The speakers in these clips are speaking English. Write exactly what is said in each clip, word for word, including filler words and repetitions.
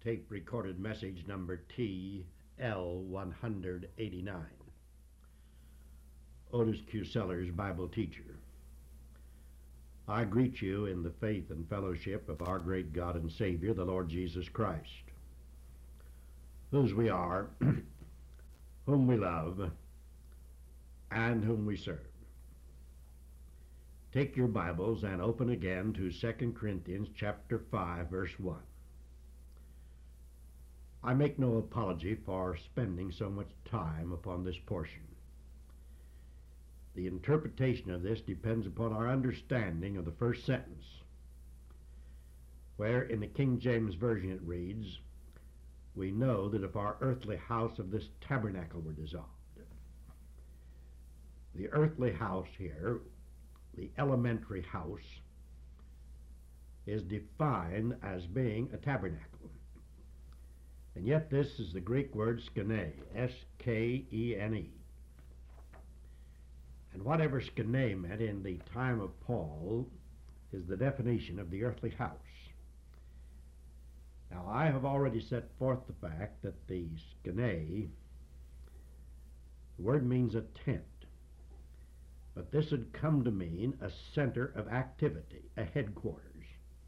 tape recorded message number T L one eighty-nine. Otis Q. Sellers, Bible teacher. I greet you in the faith and fellowship of our great God and Savior, the Lord Jesus Christ, whose we are, whom we love, and whom we serve. Take your Bibles and open again to Second Corinthians chapter five, verse one. I make no apology for spending so much time upon this portion. The interpretation of this depends upon our understanding of the first sentence, where in the King James Version it reads, "We know that if our earthly house of this tabernacle were dissolved." The earthly house here, the elementary house, is defined as being a tabernacle. And yet this is the Greek word skene, S K E N E. And whatever skene meant in the time of Paul is the definition of the earthly house. Now I have already set forth the fact that the skene, the word means a tent, but this had come to mean a center of activity, a headquarters.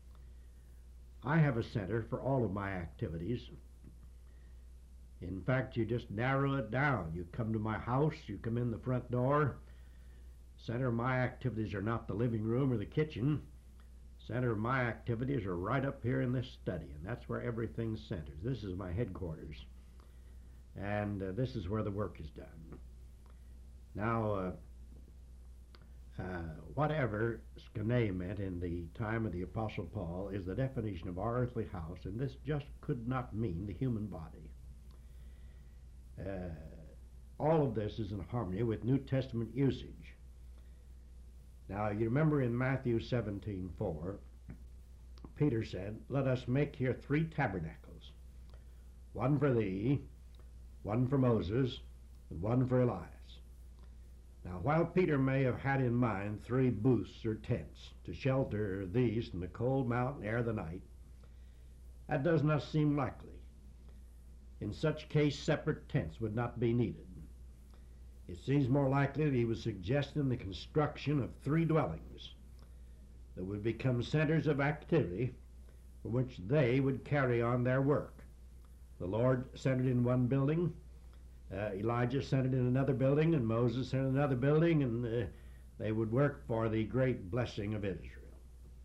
I have a center for all of my activities. In fact, you just narrow it down. You come to my house, you come in the front door. Center of my activities are not the living room or the kitchen. Center of my activities are right up here in this study, and that's where everything centers. This is my headquarters, and uh, this is where the work is done. Now, uh, uh, whatever skene meant in the time of the Apostle Paul is the definition of our earthly house, and this just could not mean the human body. Uh, all of this is in harmony with New Testament usage. Now, you remember in Matthew seventeen four, Peter said, "Let us make here three tabernacles, one for thee, one for Moses, and one for Elias." Now, while Peter may have had in mind three booths or tents to shelter these from the cold mountain air of the night, that does not seem likely. In such case, separate tents would not be needed. It seems more likely that he was suggesting the construction of three dwellings that would become centers of activity from which they would carry on their work. The Lord centered in one building, uh, Elijah centered in another building, and Moses centered in another building, and uh, they would work for the great blessing of Israel.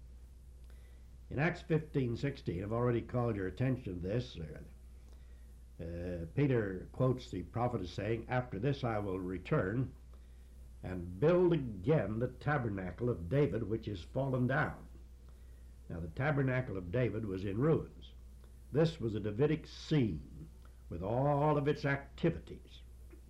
In Acts fifteen sixteen, I've already called your attention to this. Uh, Uh, Peter quotes the prophet as saying, "After this I will return and build again the tabernacle of David which is fallen down." Now the tabernacle of David was in ruins. This was a Davidic scene with all of its activities.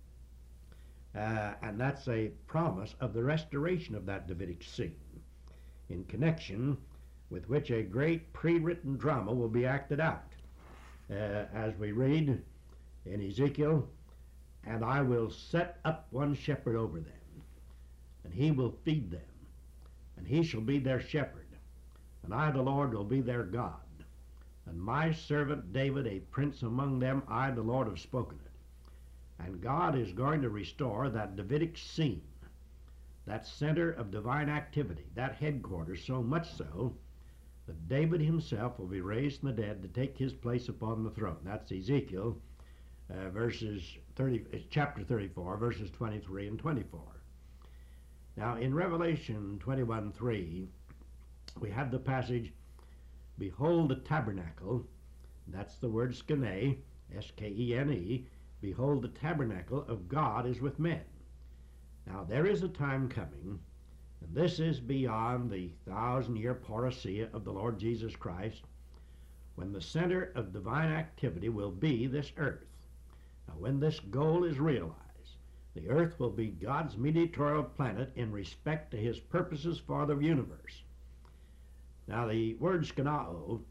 Uh, and that's a promise of the restoration of that Davidic scene, in connection with which a great pre-written drama will be acted out. Uh, as we read in Ezekiel, "And I will set up one shepherd over them, and he will feed them, and he shall be their shepherd, and I the Lord will be their God, and my servant David a prince among them, I the Lord have spoken it." And God is going to restore that Davidic scene, that center of divine activity, that headquarters, so much so that David himself will be raised from the dead to take his place upon the throne. That's Ezekiel uh, verses thirty, chapter thirty-four, verses twenty-three and twenty-four. Now in Revelation twenty-one three, we have the passage, "Behold the tabernacle," that's the word skene, S K E N E, "behold the tabernacle of God is with men." Now there is a time coming, and this is beyond the thousand-year parousia of the Lord Jesus Christ, when the center of divine activity will be this earth. Now, when this goal is realized, the earth will be God's mediatorial planet in respect to his purposes for the universe. Now, the word skenao,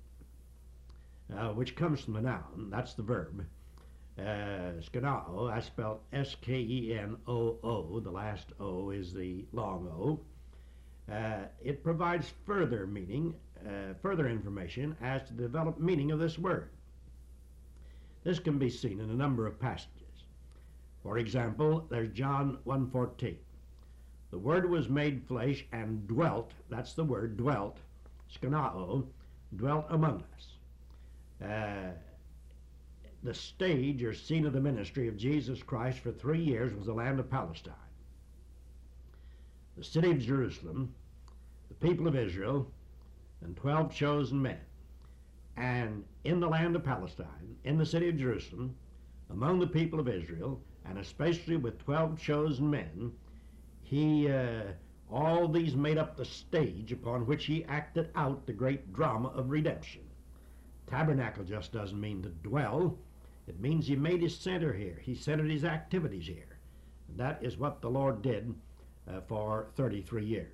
uh, which comes from the noun, that's the verb, uh, skenao, I spelled S K E N O O, the last O is the long O. Uh, it provides further meaning, uh, further information as to the developed meaning of this word. This can be seen in a number of passages. For example, there's John one fourteen. The Word was made flesh and dwelt, that's the word, dwelt, skenao, dwelt among us. Uh, the stage or scene of the ministry of Jesus Christ for three years was the land of Palestine. The city of Jerusalem, the people of Israel, and twelve chosen men. And in the land of Palestine, in the city of Jerusalem, among the people of Israel, and especially with twelve chosen men, he, uh, all these made up the stage upon which he acted out the great drama of redemption. Tabernacle just doesn't mean to dwell. It means he made his center here. He centered his activities here. And that is what the Lord did uh, for thirty-three years.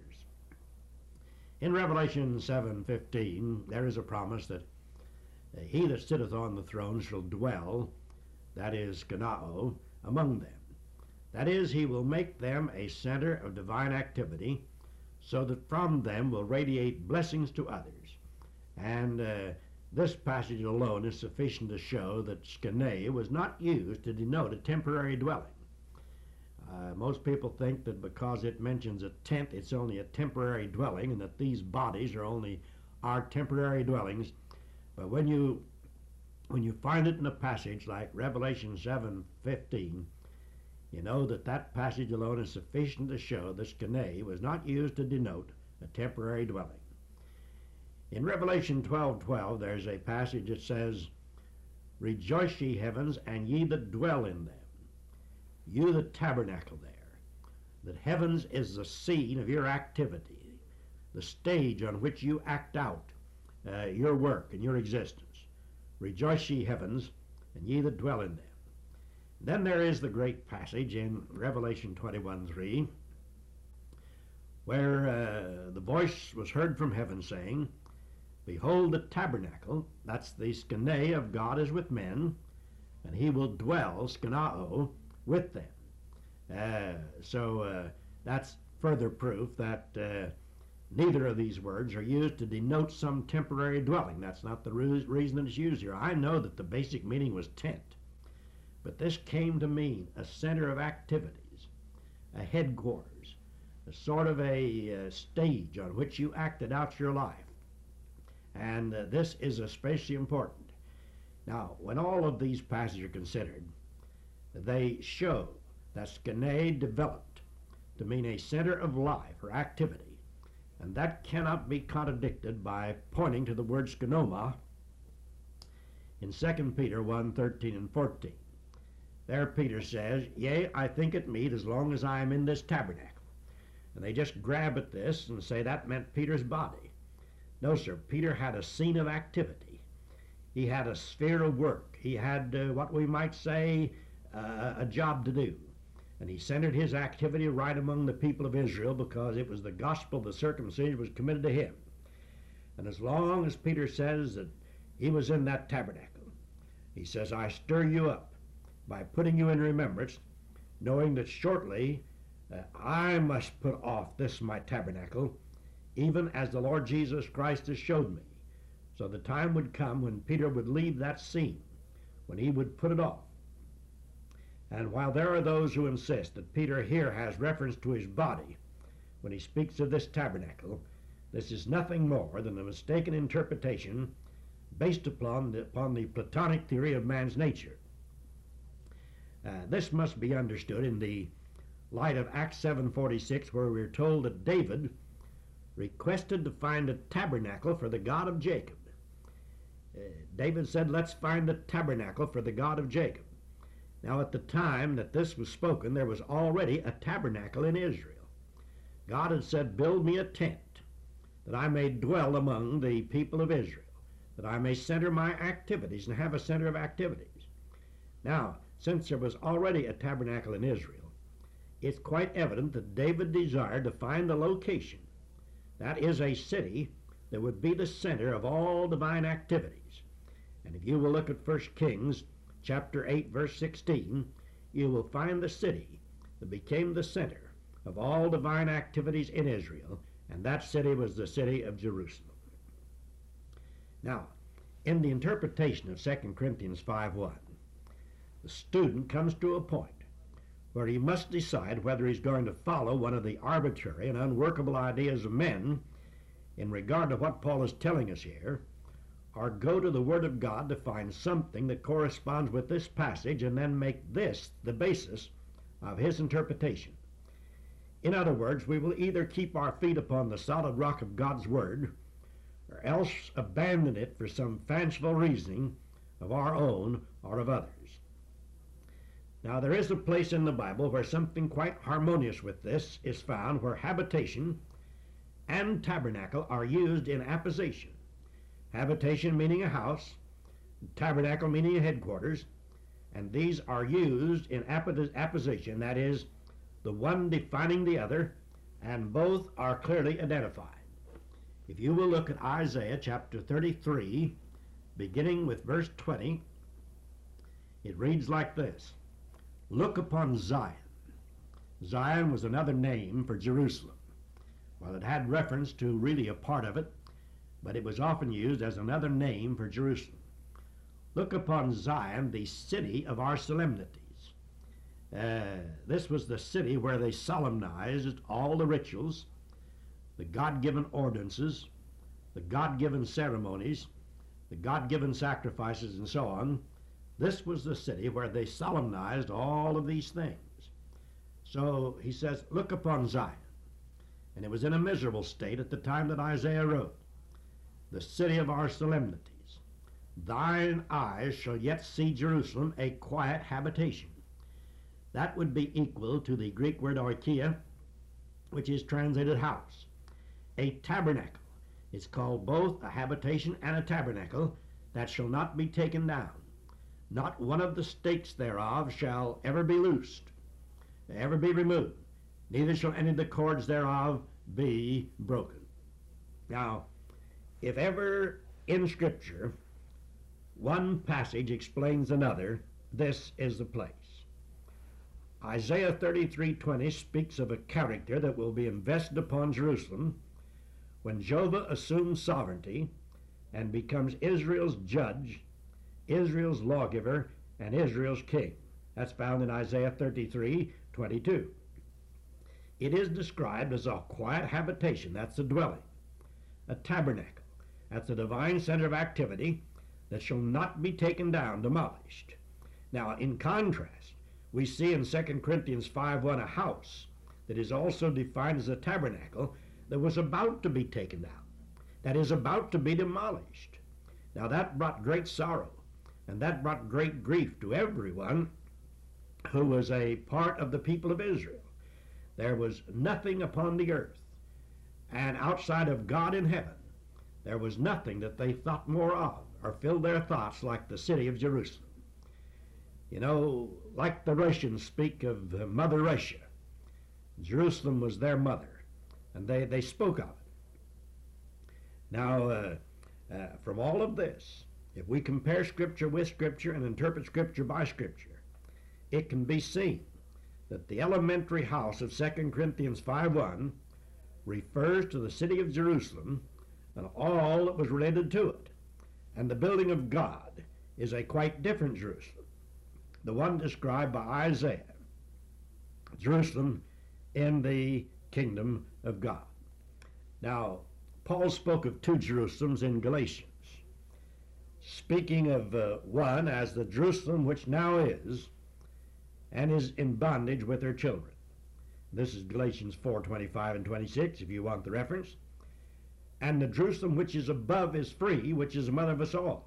In Revelation seven fifteen, there is a promise that uh, he that sitteth on the throne shall dwell, that is, skenao, among them. That is, he will make them a center of divine activity, so that from them will radiate blessings to others. And uh, this passage alone is sufficient to show that skene was not used to denote a temporary dwelling. Uh, most people think that because it mentions a tent, it's only a temporary dwelling, and that these bodies are only our temporary dwellings. But when you when you find it in a passage like Revelation seven fifteen, you know that that passage alone is sufficient to show that skene was not used to denote a temporary dwelling. In Revelation twelve twelve, there's a passage that says, "Rejoice, ye heavens, and ye that dwell in them, you that tabernacle there." That heavens is the scene of your activity, the stage on which you act out uh, your work and your existence. Rejoice, ye heavens, and ye that dwell in them. Then there is the great passage in Revelation twenty-one three, where uh, the voice was heard from heaven saying, "Behold, the tabernacle," that's the skene of God, "is with men, and he will dwell," skenao, "with them." Uh, so uh, that's further proof that uh, neither of these words are used to denote some temporary dwelling. That's not the re reason that it's used here. I know that the basic meaning was tent, but this came to mean a center of activities, a headquarters, a sort of a uh, stage on which you acted out your life. And uh, this is especially important. Now, when all of these passages are considered, they show that skene developed to mean a center of life or activity, and that cannot be contradicted by pointing to the word skenoma in Second Peter one thirteen and fourteen. There Peter says, "Yea, I think it meet as long as I am in this tabernacle." And they just grab at this and say that meant Peter's body. No, sir, Peter had a scene of activity. He had a sphere of work. He had uh, what we might say uh, a job to do. And he centered his activity right among the people of Israel because it was the gospel of the circumcision was committed to him. And as long as Peter says that he was in that tabernacle, he says, "I stir you up by putting you in remembrance, knowing that shortly uh, I must put off this my tabernacle, even as the Lord Jesus Christ has showed me." So the time would come when Peter would leave that scene, when he would put it off. And while there are those who insist that Peter here has reference to his body when he speaks of this tabernacle, this is nothing more than a mistaken interpretation based upon the, upon the Platonic theory of man's nature. Uh, this must be understood in the light of Acts seven forty-six, where we're told that David requested to find a tabernacle for the God of Jacob. Uh, David said, "Let's find a tabernacle for the God of Jacob." Now, at the time that this was spoken, there was already a tabernacle in Israel. God had said, "Build me a tent, that I may dwell among the people of Israel, that I may center my activities and have a center of activities." Now, since there was already a tabernacle in Israel, it's quite evident that David desired to find a location, that is, a city that would be the center of all divine activities. And if you will look at First Kings chapter eight, verse sixteen, you will find the city that became the center of all divine activities in Israel, and that city was the city of Jerusalem. Now, in the interpretation of Second Corinthians five one, the student comes to a point where he must decide whether he's going to follow one of the arbitrary and unworkable ideas of men in regard to what Paul is telling us here, or go to the Word of God to find something that corresponds with this passage and then make this the basis of his interpretation. In other words, we will either keep our feet upon the solid rock of God's Word, or else abandon it for some fanciful reasoning of our own or of others. Now, there is a place in the Bible where something quite harmonious with this is found, where habitation and tabernacle are used in apposition. Habitation meaning a house, tabernacle meaning a headquarters, and these are used in apposition, that is, the one defining the other, and both are clearly identified. If you will look at Isaiah chapter thirty-three, beginning with verse twenty, it reads like this: Look upon Zion. Zion was another name for Jerusalem. Well, it had reference to really a part of it, but it was often used as another name for Jerusalem. Look upon Zion, the city of our solemnities. Uh, this was the city where they solemnized all the rituals, the God-given ordinances, the God-given ceremonies, the God-given sacrifices, and so on. This was the city where they solemnized all of these things. So he says, look upon Zion. And it was in a miserable state at the time that Isaiah wrote, the city of our solemnities. Thine eyes shall yet see Jerusalem, a quiet habitation. That would be equal to the Greek word oikia, which is translated house. A tabernacle. It's called both a habitation and a tabernacle that shall not be taken down. Not one of the stakes thereof shall ever be loosed, ever be removed. Neither shall any of the cords thereof be broken. Now, if ever in Scripture one passage explains another, this is the place. Isaiah thirty-three twenty speaks of a character that will be invested upon Jerusalem when Jehovah assumes sovereignty and becomes Israel's judge, Israel's lawgiver, and Israel's king. That's found in Isaiah thirty-three twenty-two. It is described as a quiet habitation, that's a dwelling, a tabernacle, that's a divine center of activity that shall not be taken down, demolished. Now, in contrast, we see in Second Corinthians five one a house that is also defined as a tabernacle that was about to be taken down, that is about to be demolished. Now, that brought great sorrow, and that brought great grief to everyone who was a part of the people of Israel. There was nothing upon the earth, and outside of God in heaven, there was nothing that they thought more of or filled their thoughts like the city of Jerusalem. You know, like the Russians speak of uh, Mother Russia, Jerusalem was their mother, and they, they spoke of it. Now, uh, uh, from all of this, if we compare Scripture with Scripture and interpret Scripture by Scripture, it can be seen that the elementary house of Second Corinthians five one refers to the city of Jerusalem and all that was related to it. And the building of God is a quite different Jerusalem, the one described by Isaiah, Jerusalem in the kingdom of God. Now, Paul spoke of two Jerusalems in Galatians, speaking of uh, one as the Jerusalem which now is, and is in bondage with her children. This is Galatians four twenty-five and twenty-six, if you want the reference. And the Jerusalem which is above is free, which is the mother of us all.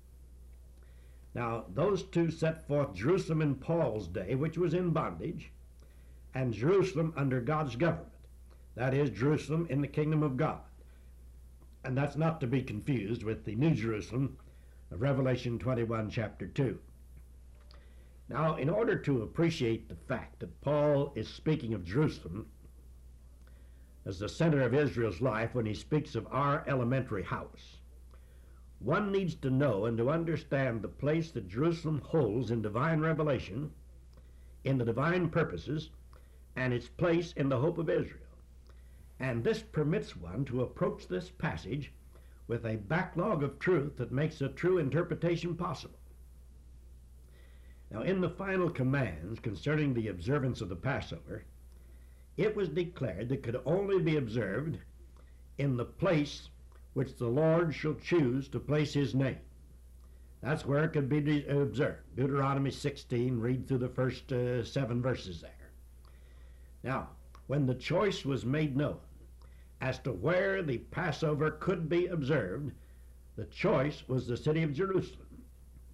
Now, those two set forth Jerusalem in Paul's day, which was in bondage, and Jerusalem under God's government. That is, Jerusalem in the kingdom of God. And that's not to be confused with the New Jerusalem of Revelation twenty-one, chapter two. Now, in order to appreciate the fact that Paul is speaking of Jerusalem as the center of Israel's life when he speaks of our elementary house, one needs to know and to understand the place that Jerusalem holds in divine revelation, in the divine purposes, and its place in the hope of Israel. And this permits one to approach this passage with a backlog of truth that makes a true interpretation possible. Now, in the final commands concerning the observance of the Passover, it was declared that it could only be observed in the place which the Lord shall choose to place his name. That's where it could be de- observed. Deuteronomy sixteen, read through the first uh, seven verses there. Now, when the choice was made known as to where the Passover could be observed, the choice was the city of Jerusalem,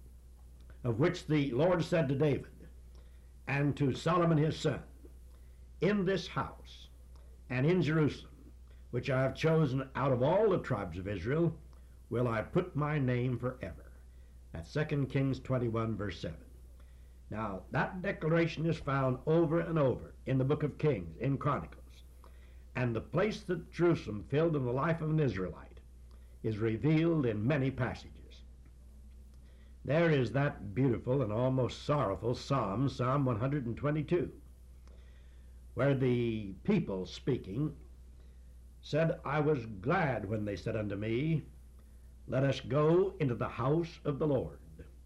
of which the Lord said to David and to Solomon his son, in this house and in Jerusalem, which I have chosen out of all the tribes of Israel, will I put my name forever. That's Second Kings twenty-one, verse seven. Now, that declaration is found over and over in the book of Kings, in Chronicles. And the place that Jerusalem filled in the life of an Israelite is revealed in many passages. There is that beautiful and almost sorrowful Psalm, Psalm one hundred twenty-two, where the people speaking said, I was glad when they said unto me, let us go into the house of the Lord.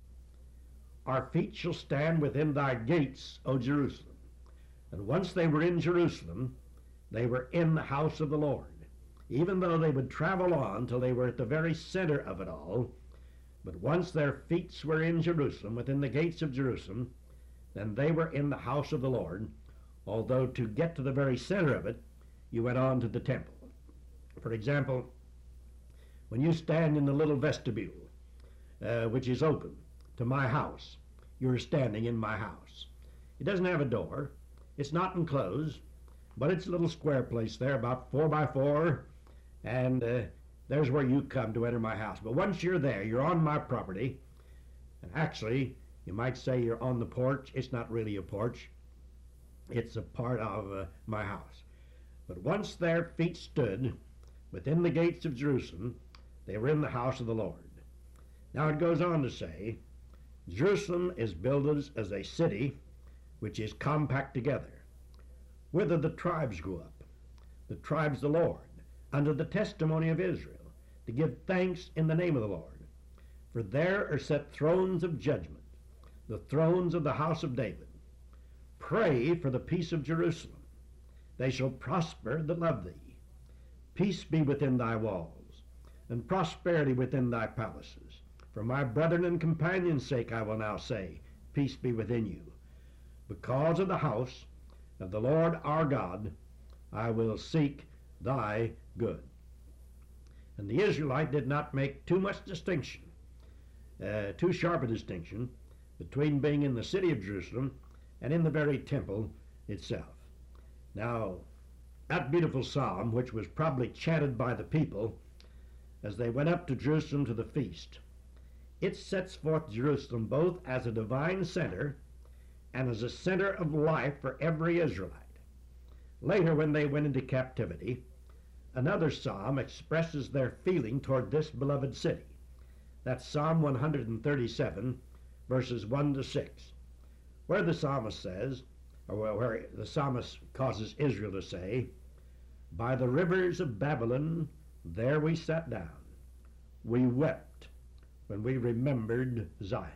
Our feet shall stand within thy gates, O Jerusalem. And once they were in Jerusalem, they were in the house of the Lord, even though they would travel on till they were at the very center of it all. But once their feet were in Jerusalem, within the gates of Jerusalem, then they were in the house of the Lord, although to get to the very center of it, you went on to the temple. For example, when you stand in the little vestibule, uh, which is open to my house, you're standing in my house. It doesn't have a door. It's not enclosed, but it's a little square place there, about four by four, and uh, there's where you come to enter my house. But once you're there, you're on my property, and actually, you might say you're on the porch. It's not really a porch. It's a part of uh, my house. But once their feet stood within the gates of Jerusalem, they were in the house of the Lord. Now it goes on to say, Jerusalem is builded as a city which is compact together, whither the tribes go up, the tribes of the Lord, under the testimony of Israel, to give thanks in the name of the Lord. For there are set thrones of judgment, the thrones of the house of David. Pray for the peace of Jerusalem. They shall prosper that love thee. Peace be within thy walls, and prosperity within thy palaces. For my brethren and companions' sake I will now say, peace be within you. Because of the house of the Lord our God, I will seek thy good. And the Israelite did not make too much distinction, uh, too sharp a distinction, between being in the city of Jerusalem and in the very temple itself. Now, that beautiful psalm, which was probably chanted by the people as they went up to Jerusalem to the feast, it sets forth Jerusalem both as a divine center and as a center of life for every Israelite. Later, when they went into captivity, another psalm expresses their feeling toward this beloved city. That's Psalm one hundred thirty-seven, verses one to six, where the psalmist says, or where the psalmist causes Israel to say, by the rivers of Babylon, there we sat down. We wept when we remembered Zion.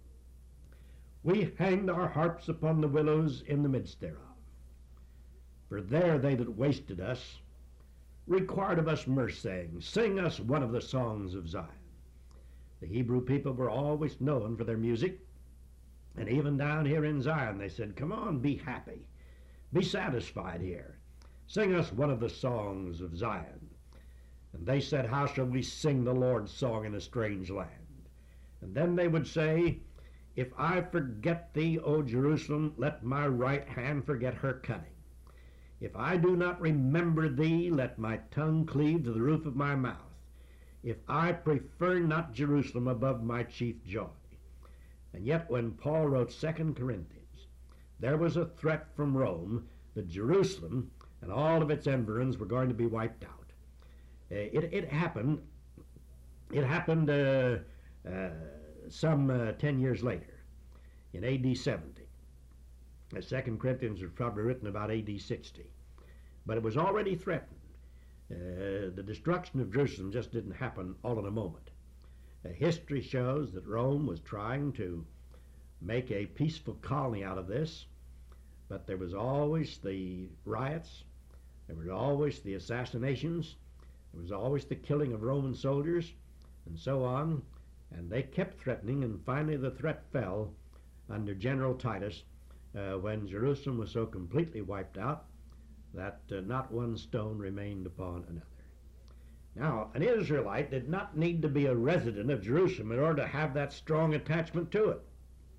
We hanged our harps upon the willows in the midst thereof. For there they that wasted us required of us mercy, saying, sing us one of the songs of Zion. The Hebrew people were always known for their music, and even down here in Zion they said, come on, be happy, be satisfied here. Sing us one of the songs of Zion. And they said, how shall we sing the Lord's song in a strange land? And then they would say, if I forget thee, O Jerusalem, let my right hand forget her cunning. If I do not remember thee, let my tongue cleave to the roof of my mouth. If I prefer not Jerusalem above my chief joy. And yet when Paul wrote Second Corinthians, there was a threat from Rome that Jerusalem and all of its environs were going to be wiped out. Uh, it, it happened, it happened uh, uh, some uh, ten years later, in A D seventy. The Second Corinthians was probably written about A D sixty. But it was already threatened. Uh, the destruction of Jerusalem just didn't happen all in a moment. Uh, history shows that Rome was trying to make a peaceful colony out of this, but there was always the riots, there was always the assassinations, there was always the killing of Roman soldiers, and so on, and they kept threatening, and finally the threat fell under General Titus uh, when Jerusalem was so completely wiped out that uh, not one stone remained upon another. Now, an Israelite did not need to be a resident of Jerusalem in order to have that strong attachment to it.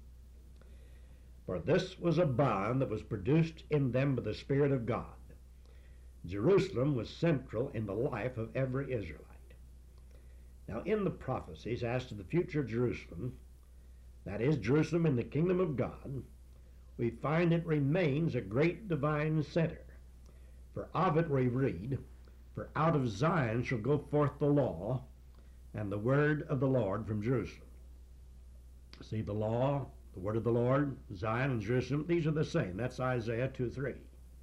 For this was a bond that was produced in them by the Spirit of God. Jerusalem was central in the life of every Israelite. Now, in the prophecies as to the future Jerusalem, that is, Jerusalem in the kingdom of God, we find it remains a great divine center. For of it we read, "For out of Zion shall go forth the law and the word of the Lord from Jerusalem." See, the law, the word of the Lord, Zion and Jerusalem, these are the same. That's Isaiah two three.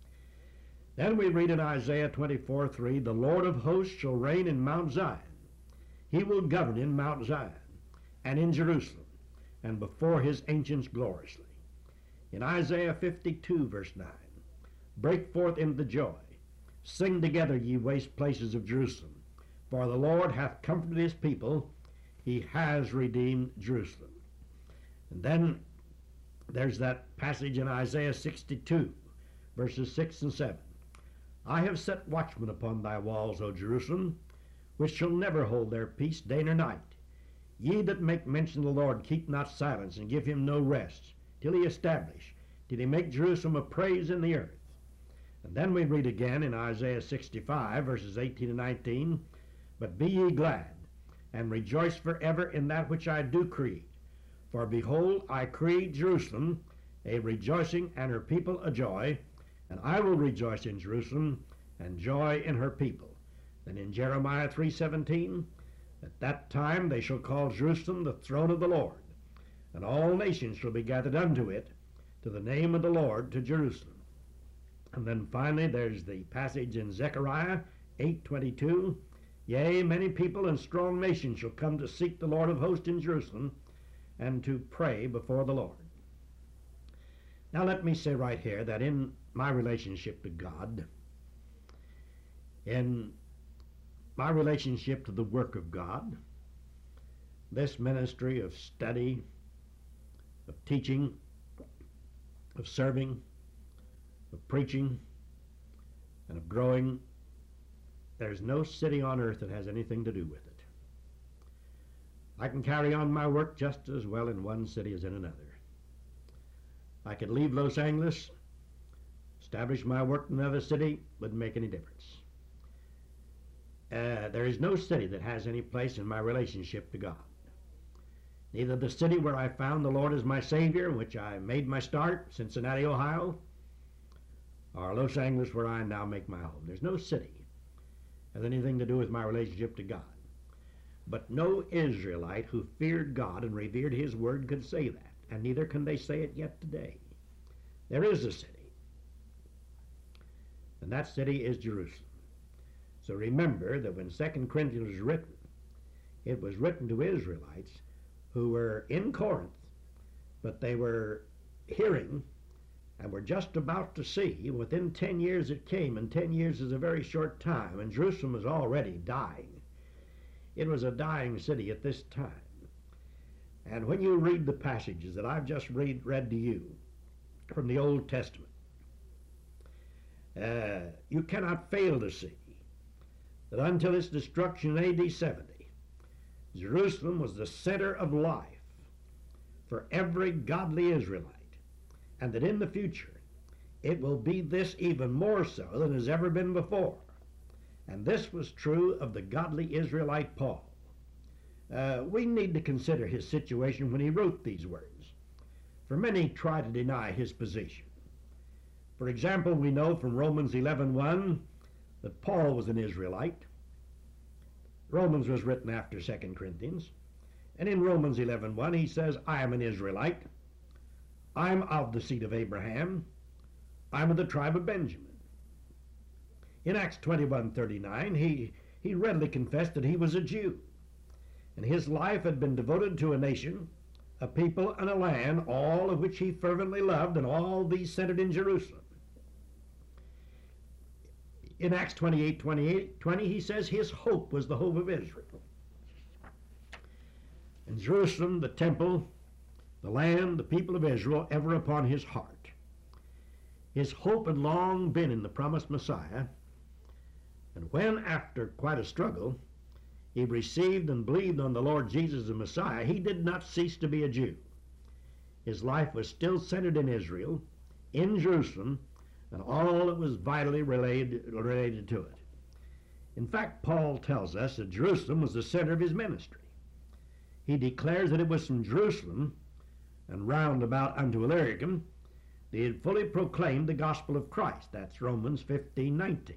Then we read in Isaiah twenty-four three, "The Lord of hosts shall reign in Mount Zion. He will govern in Mount Zion and in Jerusalem, and before his ancients gloriously." In Isaiah fifty-two verse nine, "Break forth into joy. Sing together, ye waste places of Jerusalem. For the Lord hath comforted his people. He has redeemed Jerusalem." And then there's that passage in Isaiah sixty-two, verses six and seven. "I have set watchmen upon thy walls, O Jerusalem, which shall never hold their peace day nor night. Ye that make mention of the Lord, keep not silence, and give him no rest, till he establish, till he make Jerusalem a praise in the earth." And then we read again in Isaiah sixty-five, verses eighteen and nineteen, "But be ye glad, and rejoice forever in that which I do create. For behold, I create Jerusalem a rejoicing, and her people a joy, and I will rejoice in Jerusalem, and joy in her people." Then in Jeremiah three seventeen, "At that time they shall call Jerusalem the throne of the Lord, and all nations shall be gathered unto it, to the name of the Lord, to Jerusalem." And then finally there's the passage in Zechariah eight twenty-two, "Yea, many people and strong nations shall come to seek the Lord of hosts in Jerusalem, and to pray before the Lord." Now let me say right here that in my relationship to God, in my relationship to the work of God, this ministry of study, of teaching, of serving, of preaching, and of growing, there's no city on earth that has anything to do with it. I can carry on my work just as well in one city as in another. I could leave Los Angeles, establish my work in another city, wouldn't make any difference. Uh, there is no city that has any place in my relationship to God. Neither the city where I found the Lord as my Savior, in which I made my start, Cincinnati, Ohio, or Los Angeles, where I now make my home. There's no city has anything to do with my relationship to God. But no Israelite who feared God and revered his word could say that, and neither can they say it yet today. There is a city, and that city is Jerusalem. So remember that when Second Corinthians was written, it was written to Israelites who were in Corinth, but they were hearing and were just about to see. Within ten years it came, and ten years is a very short time, and Jerusalem was already dying. It was a dying city at this time. And when you read the passages that I've just read, read to you from the Old Testament, uh, you cannot fail to see that until its destruction in A D seventy, Jerusalem was the center of life for every godly Israelite, and that in the future it will be this even more so than has ever been before. And this was true of the godly Israelite Paul. Uh, we need to consider his situation when he wrote these words, for many try to deny his position. For example, we know from Romans eleven one that Paul was an Israelite. Romans was written after Second Corinthians. And in Romans eleven one he says, "I am an Israelite. I'm of the seed of Abraham. I'm of the tribe of Benjamin." In Acts twenty-one thirty-nine, he, he readily confessed that he was a Jew, and his life had been devoted to a nation a people and a land, all of which he fervently loved, and all these centered in Jerusalem. In Acts twenty-eight, twenty-eight, twenty, he says his hope was the hope of Israel. And Jerusalem, the temple, the land, the people of Israel, ever upon his heart. His hope had long been in the promised Messiah, and when, after quite a struggle, he received and believed on the Lord Jesus the Messiah, he did not cease to be a Jew. His life was still centered in Israel, in Jerusalem, and all that was vitally related, related to it. In fact, Paul tells us that Jerusalem was the center of his ministry. He declares that it was from Jerusalem and round about unto Illyricum that he had fully proclaimed the gospel of Christ. That's Romans fifteen nineteen.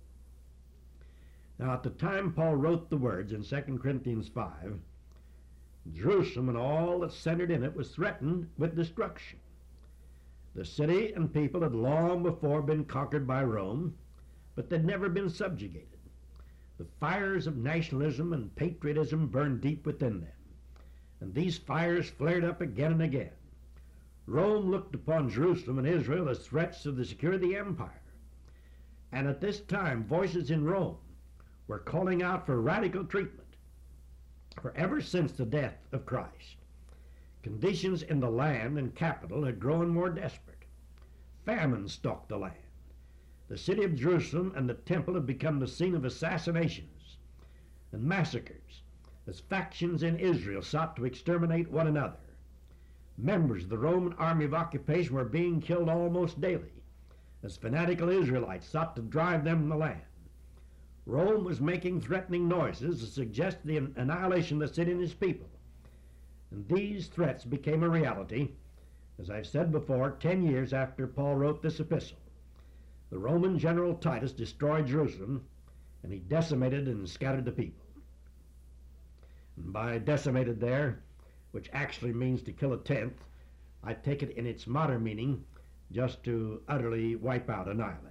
Now, at the time Paul wrote the words in Second Corinthians five, Jerusalem and all that centered in it was threatened with destruction. The city and people had long before been conquered by Rome, but they'd never been subjugated. The fires of nationalism and patriotism burned deep within them, and these fires flared up again and again. Rome looked upon Jerusalem and Israel as threats to the security of the empire, and at this time voices in Rome were calling out for radical treatment. For ever since the death of Christ, conditions in the land and capital had grown more desperate. Famine stalked the land. The city of Jerusalem and the temple had become the scene of assassinations and massacres as factions in Israel sought to exterminate one another. Members of the Roman army of occupation were being killed almost daily as fanatical Israelites sought to drive them from the land. Rome was making threatening noises to suggest the annihilation of the city and its people. And these threats became a reality, as I've said before, ten years after Paul wrote this epistle. The Roman general Titus destroyed Jerusalem, and he decimated and scattered the people. And by decimated there, which actually means to kill a tenth, I take it in its modern meaning, just to utterly wipe out, annihilate.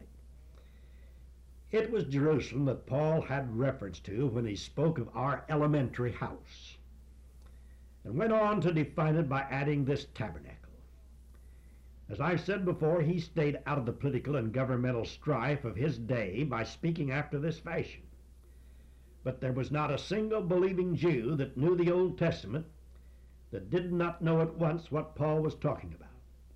It was Jerusalem that Paul had reference to when he spoke of our elementary house, and went on to define it by adding this tabernacle. As I've said before, he stayed out of the political and governmental strife of his day by speaking after this fashion. But there was not a single believing Jew that knew the Old Testament that did not know at once what Paul was talking about.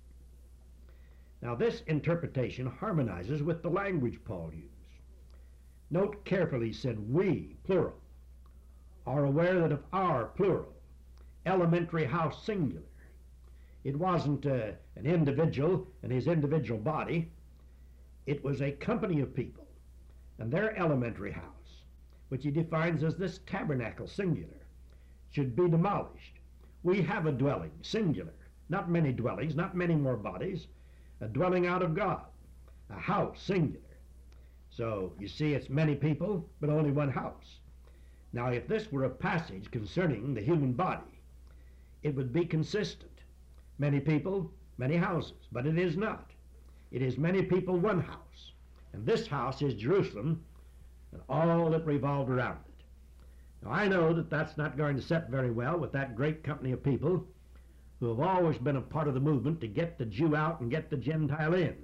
Now, this interpretation harmonizes with the language Paul used. Note carefully, he said, we, plural, are aware that of our, plural, elementary house, singular. It wasn't uh, an individual and his individual body. It was a company of people and their elementary house, which he defines as this tabernacle, singular, should be demolished. We have a dwelling, singular, not many dwellings, not many more bodies, a dwelling out of God, a house, singular. So you see, it's many people, but only one house. Now, if this were a passage concerning the human body, it would be consistent. Many people, many houses, but it is not. It is many people, one house. And this house is Jerusalem and all that revolved around it. Now, I know that that's not going to set very well with that great company of people who have always been a part of the movement to get the Jew out and get the Gentile in.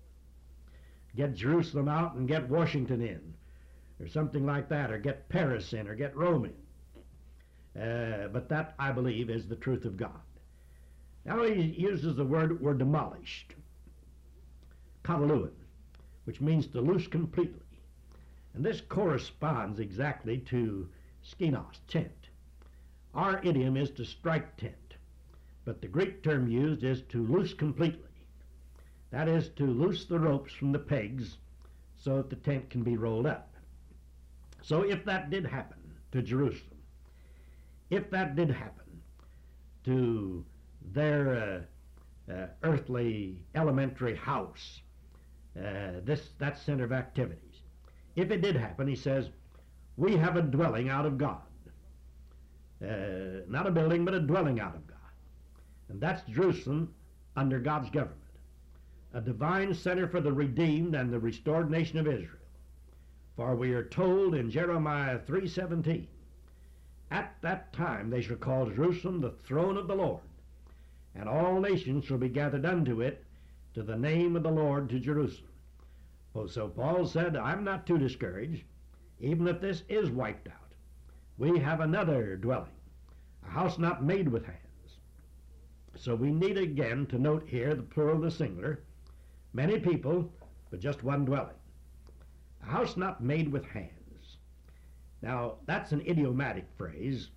Get Jerusalem out and get Washington in, or something like that, or get Paris in, or get Rome in. Uh, but that, I believe, is the truth of God. Now he uses the word, were demolished, kataluin, which means to loose completely. And this corresponds exactly to skinos, tent. Our idiom is to strike tent, but the Greek term used is to loose completely. That is to loose the ropes from the pegs so that the tent can be rolled up. So if that did happen to Jerusalem, if that did happen to their uh, uh, earthly elementary house, uh, this that center of activities, if it did happen, he says, we have a dwelling out of God. Uh, not a building, but a dwelling out of God. And that's Jerusalem under God's government. A divine center for the redeemed and the restored nation of Israel. For we are told in Jeremiah three seventeen, at that time they shall call Jerusalem the throne of the Lord, and all nations shall be gathered unto it, to the name of the Lord, to Jerusalem. Oh, so Paul said, I'm not too discouraged, even if this is wiped out. We have another dwelling, a house not made with hands. So we need again to note here the plural, the singular, many people, but just one dwelling. A house not made with hands. Now, that's an idiomatic phrase,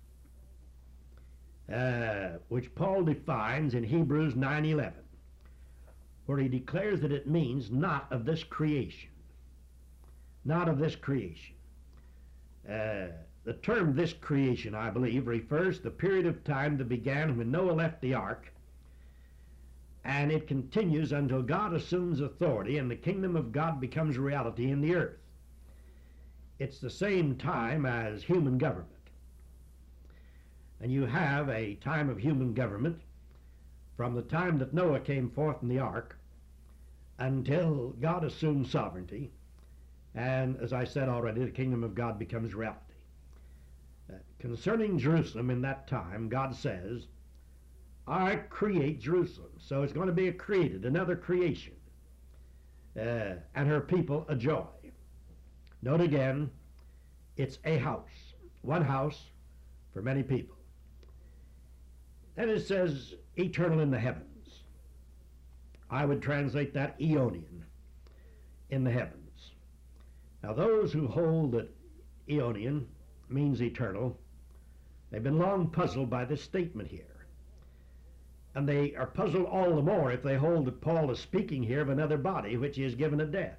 uh, which Paul defines in Hebrews nine eleven, where he declares that it means not of this creation. Not of this creation. Uh, the term this creation, I believe, refers to the period of time that began when Noah left the ark, and it continues until God assumes authority and the kingdom of God becomes reality in the earth. It's the same time as human government. And you have a time of human government from the time that Noah came forth in the ark until God assumed sovereignty, and as I said already, the kingdom of God becomes reality. Uh, concerning Jerusalem in that time, God says, I create Jerusalem. So it's going to be a created, another creation, uh, and her people a joy. Note again, it's a house, one house for many people. Then it says eternal in the heavens. I would translate that Aeonian, in the heavens. Now those who hold that Aeonian means eternal, they've been long puzzled by this statement here. And they are puzzled all the more if they hold that Paul is speaking here of another body which is given a death.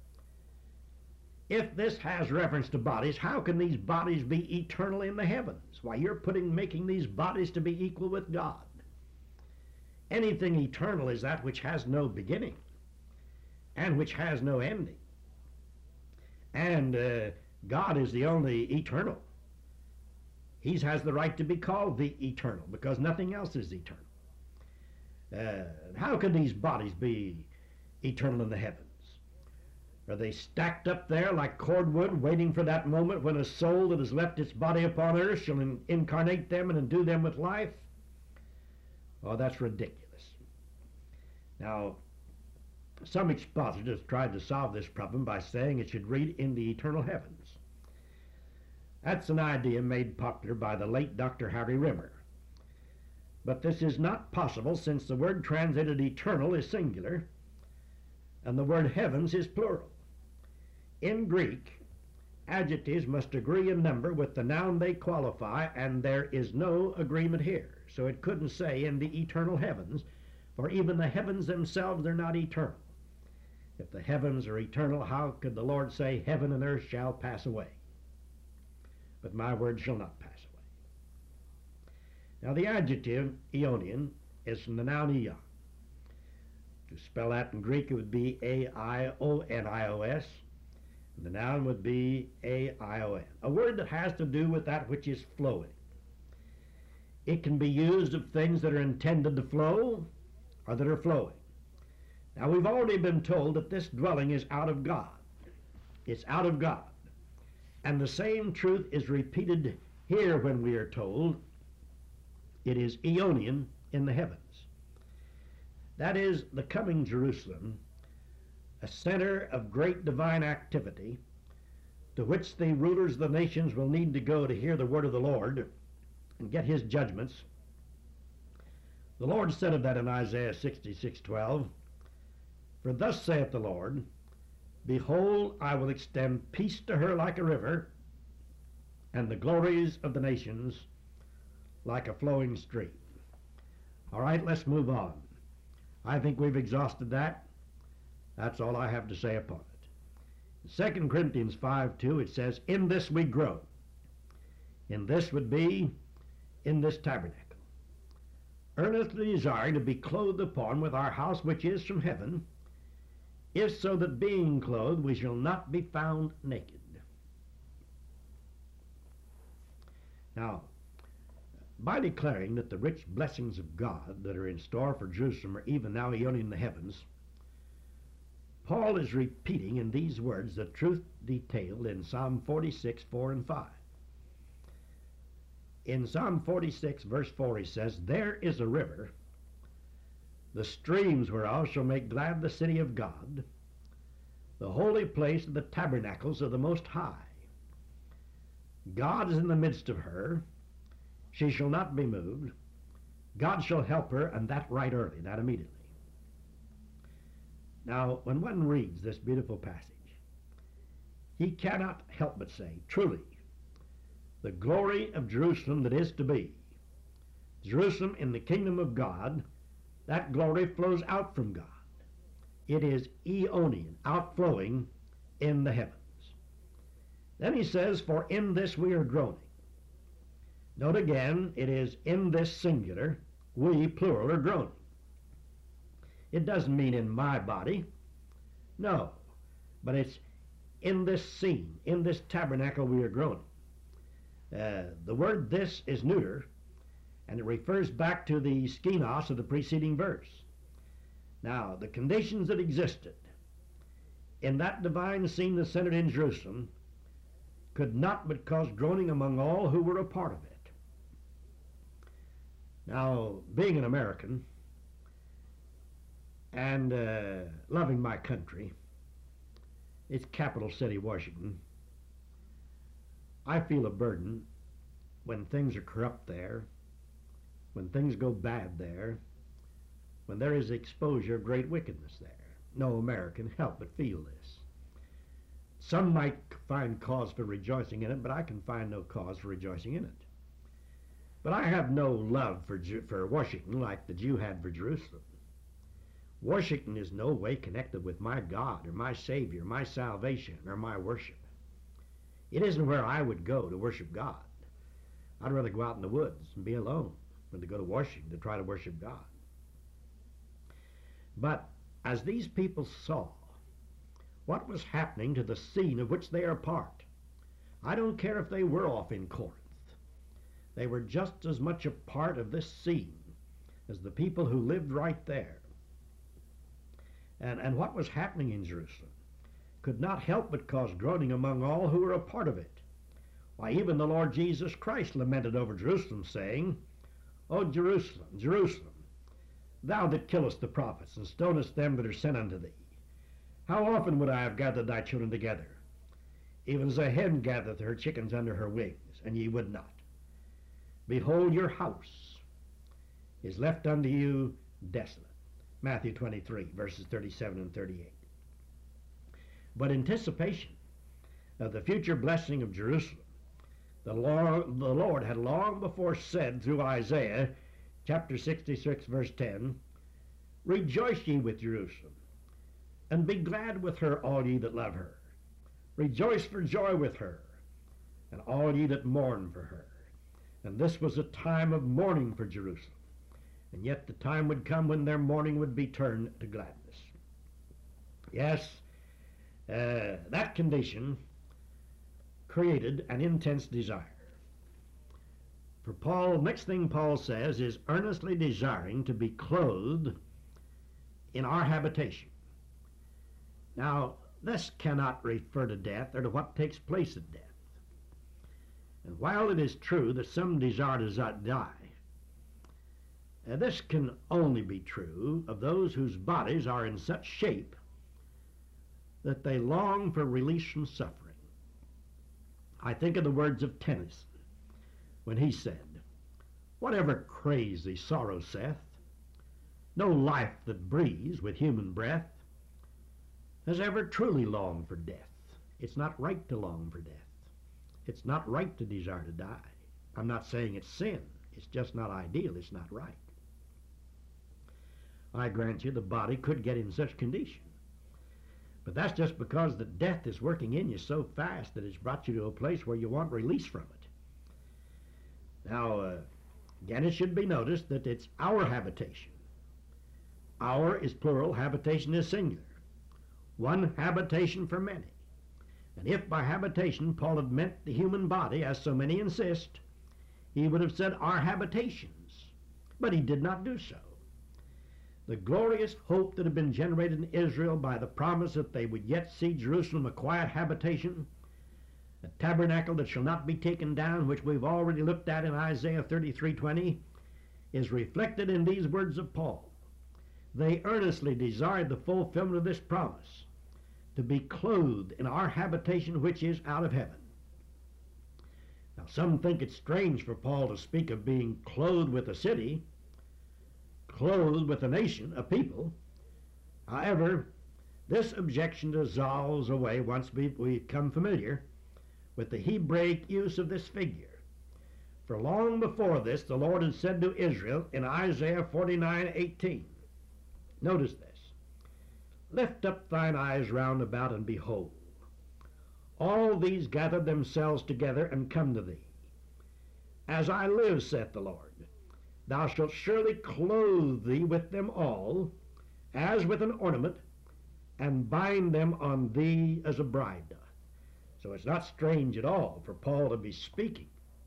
If this has reference to bodies, how can these bodies be eternal in the heavens? Why, you're putting, making these bodies to be equal with God. Anything eternal is that which has no beginning and which has no ending. And uh, God is the only eternal. He has the right to be called the eternal because nothing else is eternal. Uh, how can these bodies be eternal in the heavens? Are they stacked up there like cordwood, waiting for that moment when a soul that has left its body upon earth shall in incarnate them and endue them with life? Oh, that's ridiculous. Now, some expositors tried to solve this problem by saying it should read in the eternal heavens. That's an idea made popular by the late Doctor Harry Rimmer. But this is not possible since the word translated eternal is singular and the word heavens is plural. In Greek, adjectives must agree in number with the noun they qualify, and there is no agreement here. So it couldn't say in the eternal heavens, for even the heavens themselves are not eternal. If the heavens are eternal, how could the Lord say, heaven and earth shall pass away, but my word shall not pass away? Now the adjective, Aeonian, is from the noun eon. To spell that in Greek, it would be A I O N I O S. And the noun would be A I O N, a word that has to do with that which is flowing. It can be used of things that are intended to flow or that are flowing. Now we've already been told that this dwelling is out of God. It's out of God. And the same truth is repeated here when we are told it is Aeonian in the heavens. That is the coming Jerusalem, a center of great divine activity to which the rulers of the nations will need to go to hear the word of the Lord and get his judgments. The Lord said of that in Isaiah sixty-six twelve, for thus saith the Lord, behold, I will extend peace to her like a river, and the glories of the nations like a flowing stream. All right, let's move on. I think we've exhausted that. That's all I have to say upon it. In Second Corinthians five two, it says, in this we grow. In this would be in this tabernacle, earnestly desiring to be clothed upon with our house which is from heaven, if so that being clothed we shall not be found naked. Now, by declaring that the rich blessings of God that are in store for Jerusalem are even now Aeonian in the heavens, Paul is repeating in these words the truth detailed in Psalm forty-six, four and five. In Psalm forty-six, verse four, he says, there is a river the streams whereof shall make glad the city of God, the holy place of the tabernacles of the Most High. God is in the midst of her. She shall not be moved. God shall help her, and that right early, that immediately. Now, when one reads this beautiful passage, he cannot help but say, truly, the glory of Jerusalem that is to be, Jerusalem in the kingdom of God, that glory flows out from God. It is aeonian, outflowing in the heavens. Then he says, for in this we are groaning. Note again, it is in this singular, we, plural, are groaning. It doesn't mean in my body. No, but it's in this scene, in this tabernacle we are groaning. Uh, the word this is neuter, and it refers back to the skenos of the preceding verse. Now, the conditions that existed in that divine scene that centered in Jerusalem could not but cause groaning among all who were a part of it. Now, being an American and uh, loving my country, its capital city, Washington, I feel a burden when things are corrupt there, when things go bad there, when there is exposure of great wickedness there. No American can help but feel this. Some might find cause for rejoicing in it, but I can find no cause for rejoicing in it. But I have no love for, Ju- for Washington like the Jew had for Jerusalem. Washington is no way connected with my God or my Savior, my salvation, or my worship. It isn't where I would go to worship God. I'd rather go out in the woods and be alone than to go to Washington to try to worship God. But as these people saw what was happening to the scene of which they are part, I don't care if they were off in Corinth. They were just as much a part of this scene as the people who lived right there. And, and what was happening in Jerusalem could not help but cause groaning among all who were a part of it. Why, even the Lord Jesus Christ lamented over Jerusalem, saying, O Jerusalem, Jerusalem, thou that killest the prophets and stonest them that are sent unto thee, how often would I have gathered thy children together, even as a hen gathereth her chickens under her wings, and ye would not. Behold, your house is left unto you desolate. Matthew twenty-three, verses thirty-seven and thirty-eight. But anticipation of the future blessing of Jerusalem, the Lord, the Lord had long before said through Isaiah, chapter sixty-six, verse ten, Rejoice ye with Jerusalem, and be glad with her, all ye that love her. Rejoice for joy with her, and all ye that mourn for her. And this was a time of mourning for Jerusalem. And yet the time would come when their mourning would be turned to gladness. Yes, uh, that condition created an intense desire. For Paul, next thing Paul says is earnestly desiring to be clothed in our habitation. Now, this cannot refer to death or to what takes place at death. And while it is true that some desire to die, Uh, this can only be true of those whose bodies are in such shape that they long for release from suffering. I think of the words of Tennyson when he said, Whatever crazy sorrow saith, no life that breathes with human breath has ever truly longed for death. It's not right to long for death. It's not right to desire to die. I'm not saying it's sin. It's just not ideal. It's not right. I grant you the body could get in such condition. But that's just because the death is working in you so fast that it's brought you to a place where you want release from it. Now, uh, again, it should be noticed that it's our habitation. Our is plural, habitation is singular. One habitation for many. And if by habitation Paul had meant the human body, as so many insist, he would have said our habitations. But he did not do so. The glorious hope that had been generated in Israel by the promise that they would yet see Jerusalem a quiet habitation, a tabernacle that shall not be taken down, which we've already looked at in Isaiah thirty-three twenty, is reflected in these words of Paul. they earnestly desired the fulfillment of this promise, to be clothed in our habitation which is out of heaven. Now, some think it strange for Paul to speak of being clothed with a city, clothed with a nation, a people. However, this objection dissolves away once we, we become familiar with the Hebraic use of this figure. For long before this, the Lord had said to Israel in Isaiah forty-nine eighteen, notice this, lift up thine eyes round about, and behold, all these gather themselves together and come to thee. As I live, saith the Lord, thou shalt surely clothe thee with them all, as with an ornament, and bind them on thee as a bride doth. So it's not strange at all for Paul to be speaking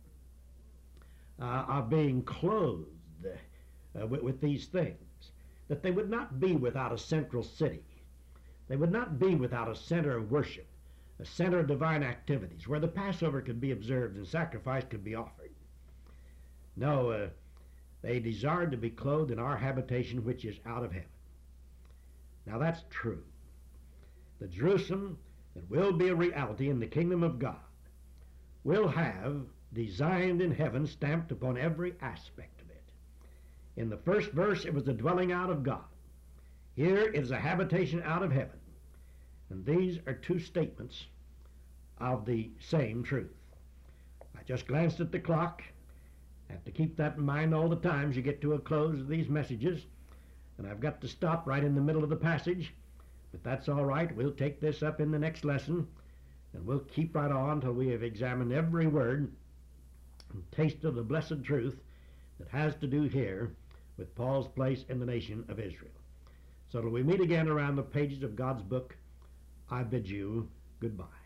uh, of being clothed uh, with, with these things, that they would not be without a central city. They would not be without a center of worship, a center of divine activities, where the Passover could be observed and sacrifice could be offered. No, uh, they desired to be clothed in our habitation which is out of heaven. Now that's true. The Jerusalem that will be a reality in the kingdom of God will have designed in heaven stamped upon every aspect of it. In the first verse, it was the dwelling out of God. Here it is a habitation out of heaven. And these are two statements of the same truth. I just glanced at the clock. I have to keep that in mind all the time as you get to a close of these messages. And I've got to stop right in the middle of the passage. But that's all right. We'll take this up in the next lesson. And we'll keep right on till we have examined every word and tasted the blessed truth that has to do here with Paul's place in the nation of Israel. So till we meet again around the pages of God's book, I bid you goodbye.